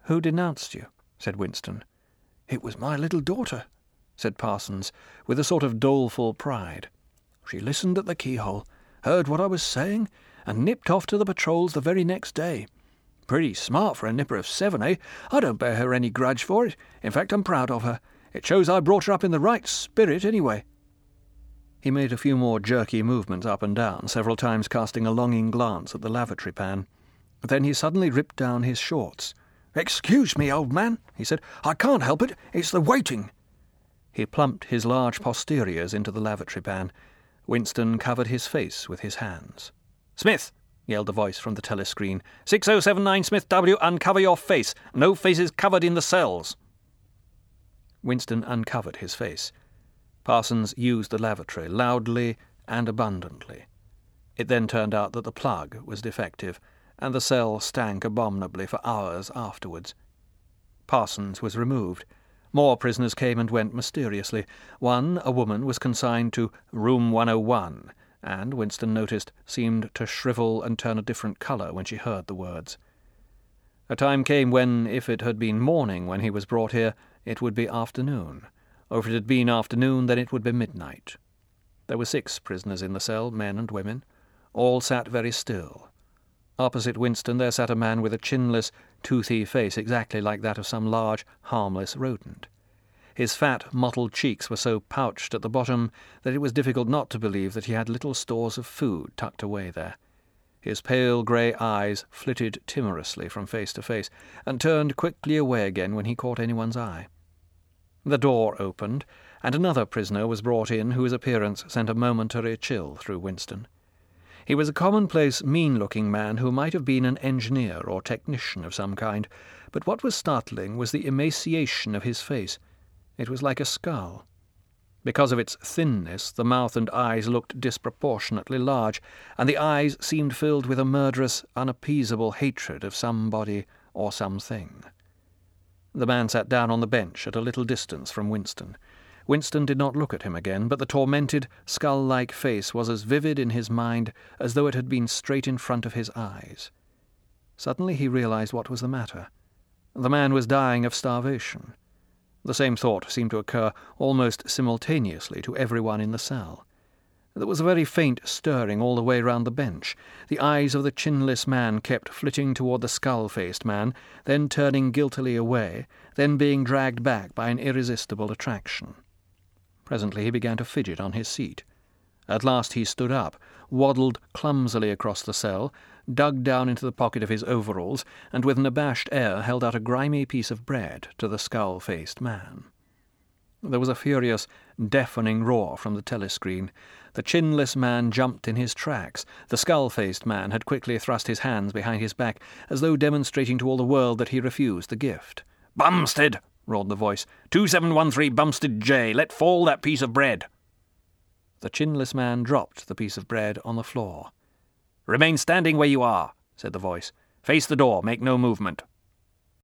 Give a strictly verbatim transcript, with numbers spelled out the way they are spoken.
"Who denounced you?" said Winston. "It was my little daughter," said Parsons, with a sort of doleful pride. "She listened at the keyhole, heard what I was saying, and nipped off to the patrols the very next day. Pretty smart for a nipper of seven, eh? I don't bear her any grudge for it. In fact, I'm proud of her. It shows I brought her up in the right spirit, anyway." He made a few more jerky movements up and down, several times casting a longing glance at the lavatory pan. Then he suddenly ripped down his shorts. "Excuse me, old man," he said. "I can't help it. It's the waiting." He plumped his large posteriors into the lavatory pan. Winston covered his face with his hands. "Smith!" yelled the voice from the telescreen. six oh seven nine Smith W, uncover your face. No faces covered in the cells." Winston uncovered his face. Parsons used the lavatory loudly and abundantly. It then turned out that the plug was defective, and the cell stank abominably for hours afterwards. Parsons was removed. More prisoners came and went mysteriously. One, a woman, was consigned to room one oh one, and, Winston noticed, seemed to shrivel and turn a different colour when she heard the words. A time came when, if it had been morning when he was brought here, it would be afternoon, or if it had been afternoon, then it would be midnight. There were six prisoners in the cell, men and women. All sat very still. Opposite Winston there sat a man with a chinless, toothy face exactly like that of some large, harmless rodent. His fat, mottled cheeks were so pouched at the bottom that it was difficult not to believe that he had little stores of food tucked away there. His pale grey eyes flitted timorously from face to face, and turned quickly away again when he caught anyone's eye. The door opened, and another prisoner was brought in whose appearance sent a momentary chill through Winston. He was a commonplace, mean-looking man who might have been an engineer or technician of some kind, but what was startling was the emaciation of his face. It was like a skull. Because of its thinness, the mouth and eyes looked disproportionately large, and the eyes seemed filled with a murderous, unappeasable hatred of somebody or something. The man sat down on the bench at a little distance from Winston. Winston did not look at him again, but the tormented, skull-like face was as vivid in his mind as though it had been straight in front of his eyes. Suddenly he realized what was the matter. The man was dying of starvation. The same thought seemed to occur almost simultaneously to everyone in the cell. There was a very faint stirring all the way round the bench. The eyes of the chinless man kept flitting toward the skull-faced man, then turning guiltily away, then being dragged back by an irresistible attraction. Presently he began to fidget on his seat. At last he stood up, waddled clumsily across the cell, dug down into the pocket of his overalls, and with an abashed air held out a grimy piece of bread to the skull-faced man. There was a furious, deafening roar from the telescreen. The chinless man jumped in his tracks. The skull-faced man had quickly thrust his hands behind his back, as though demonstrating to all the world that he refused the gift. "Bumstead!" roared the voice. two seven one three Bumstead J. Let fall that piece of bread." The chinless man dropped the piece of bread on the floor. "Remain standing where you are," said the voice. "Face the door. Make no movement."